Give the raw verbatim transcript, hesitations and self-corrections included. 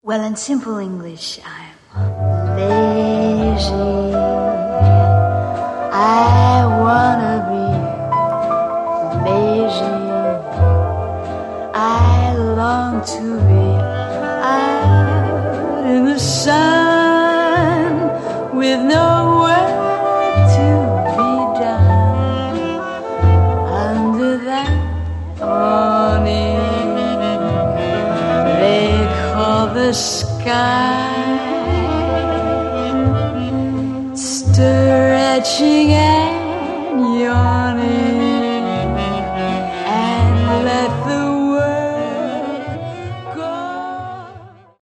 Well, in simple English, I'm lazy. I wanna be lazy. I long to be out in the sun with no work to be done under that awning they call the sky, stretching out